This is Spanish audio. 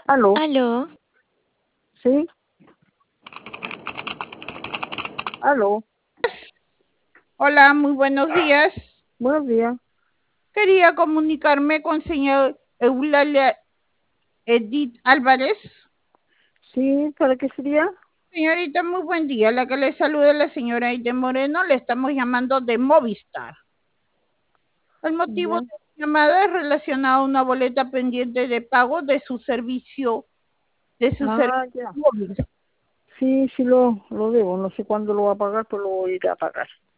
¿Aló? Aló, ¿Sí? ¿Aló? Hola, muy buenos días. Buenos días. Quería comunicarme con señor Eulalia Edith Álvarez. ¿Sí? ¿Para qué sería? Señorita, muy buen día. La que le saluda es la señora Aide Moreno. Le estamos llamando de Movistar. El motivo Ya. de la llamada es relacionado a una boleta pendiente de pago de su servicio Ya. móvil. Sí, sí lo debo. No sé cuándo lo va a pagar, pero lo voy a ir a pagar.